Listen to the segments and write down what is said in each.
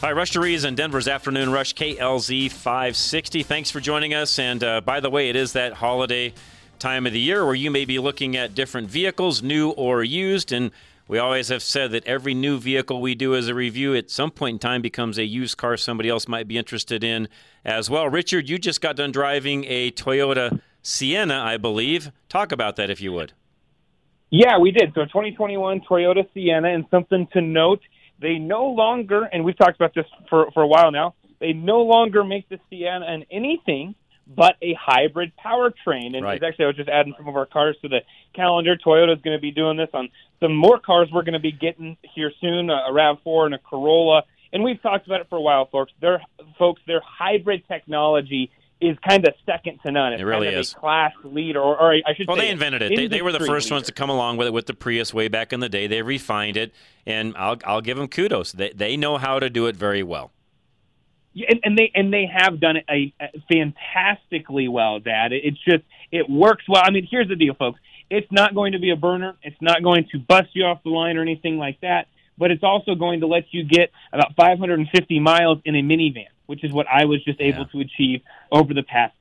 Hi, Rush to Reason, Denver's Afternoon Rush, KLZ 560. Thanks for joining us. And by the way, it is that holiday time of the year where you may be looking at different vehicles, new or used. And we always have said that every new vehicle we do as a review at some point in time becomes a used car somebody else might be interested in as well. Richard, you just got done driving a Toyota Sienna, I believe. Talk about that if you would. Yeah, we did. So 2021 Toyota Sienna, and something to note, they no longer, and we've talked about this for a while now, they no longer make the Sienna an anything but a hybrid powertrain. And right. Actually, I was just adding some of our cars to the calendar. Toyota's going to be doing this on some more cars we're going to be getting here soon, a RAV4 and a Corolla. And we've talked about it for a while, folks. Their hybrid technology is kind of second to none. It's it really kind of is. A class lead, or I should say... Well, they invented it. They were the first leader. ones to come along with it with the Prius way back in the day. They refined it, and I'll give them kudos. They know how to do it very well. Yeah, and they have done it fantastically well, Dad. It works well. I mean, here's the deal, folks. It's not going to be a burner. It's not going to bust you off the line or anything like that, but it's also going to let you get about 550 miles in a minivan, which is what I was just able to achieve over the past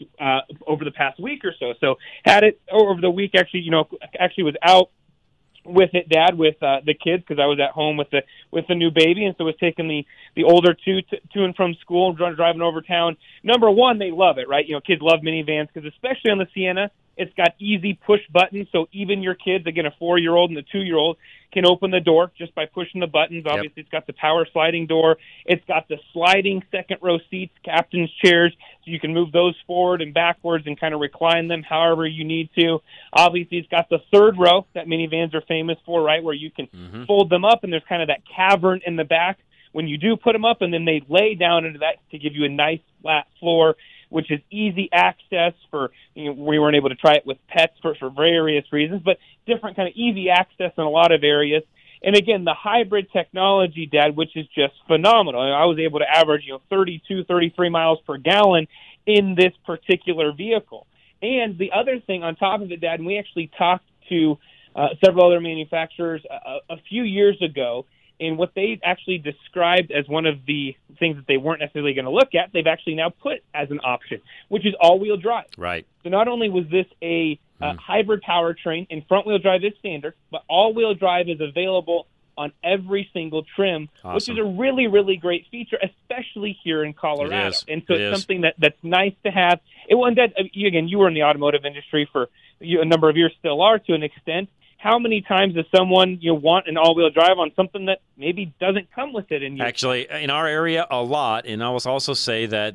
week or so. So had it over the week. Actually was out with it, Dad, with the kids, because I was at home with the new baby, and so was taking the older two to and from school, driving over town. Number one, they love it, right? Kids love minivans because especially on the Sienna, it's got easy push buttons, so even your kids, again, a 4-year-old and a 2-year-old, can open the door just by pushing the buttons. Obviously, It's got the power sliding door. It's got the sliding second-row seats, captain's chairs, so you can move those forward and backwards and kind of recline them however you need to. Obviously, it's got the third row that minivans are famous for, right, where you can fold them up, and there's kind of that cavern in the back when you do put them up, and then they lay down into that to give you a nice flat floor, which is easy access for, we weren't able to try it with pets for various reasons, but different kind of easy access in a lot of areas. And again, the hybrid technology, Dad, which is just phenomenal. I was able to average, 32, 33 miles per gallon in this particular vehicle. And the other thing on top of it, Dad, and we actually talked to several other manufacturers a few years ago, and what they actually described as one of the things that they weren't necessarily going to look at, they've actually now put as an option, which is all-wheel drive. Right. So not only was this a hybrid powertrain, and front-wheel drive is standard, but all-wheel drive is available on every single trim, which is a really, really great feature, especially here in Colorado. It is. And so it's something that's nice to have. Again, you were in the automotive industry for a number of years, still are to an extent. How many times does someone want an all-wheel drive on something that maybe doesn't come with it? Actually, in our area, a lot. And I will also say that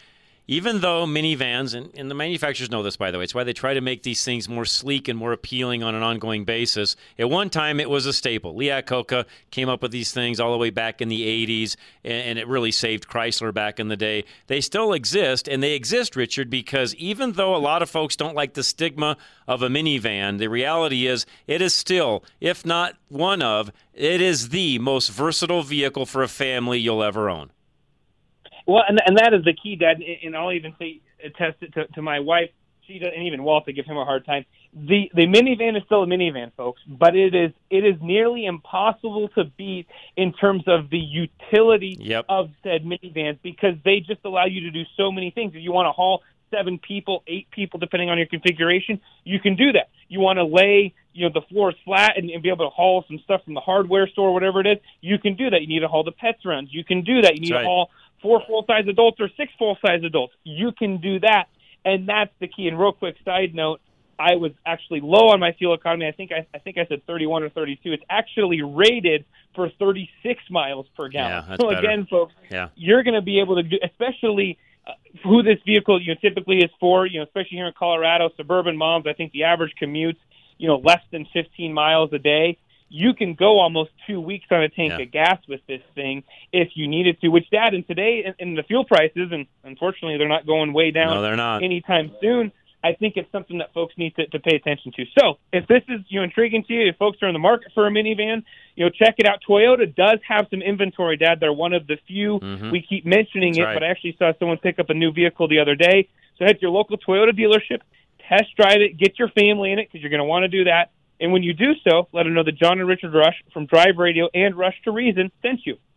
even though minivans, and the manufacturers know this, by the way, it's why they try to make these things more sleek and more appealing on an ongoing basis. At one time, it was a staple. Lee Iacocca came up with these things all the way back in the 80s, and it really saved Chrysler back in the day. They still exist, and they exist, Richard, because even though a lot of folks don't like the stigma of a minivan, the reality is it is still, if not it is the most versatile vehicle for a family you'll ever own. Well, and that is the key, Dad, and I'll even attest it to my wife. She does, and even Walt, to give him a hard time. The minivan is still a minivan, folks, but it is nearly impossible to beat in terms of the utility of said minivans, because they just allow you to do so many things. If you want to haul 7 people, 8 people, depending on your configuration, you can do that. You want to lay the floor is flat and be able to haul some stuff from the hardware store, whatever it is, you can do that. You need to haul the pets around. You can do that. You need to haul 4 full-size adults or 6 full-size adults. You can do that, and that's the key. And real quick side note, I was actually low on my fuel economy. I think I said 31 or 32. It's actually rated for 36 miles per gallon. Yeah, that's so better. Again, folks, you're going to be able to do, especially who this vehicle typically is for, especially here in Colorado, suburban moms. I think the average commute's less than 15 miles a day. You can go almost 2 weeks on a tank of gas with this thing if you needed to, which, Dad, and today in the fuel prices, and unfortunately they're not going way down no, they're not. anytime soon, I think it's something that folks need to pay attention to. So if this is intriguing to you, if folks are in the market for a minivan, check it out. Toyota does have some inventory, Dad. They're one of the few. We keep mentioning it, but I actually saw someone pick up a new vehicle the other day. So head to your local Toyota dealership, test drive it, get your family in it, because you're going to want to do that. And when you do so, let them know that John and Richard Rush from Drive Radio and Rush to Reason sent you.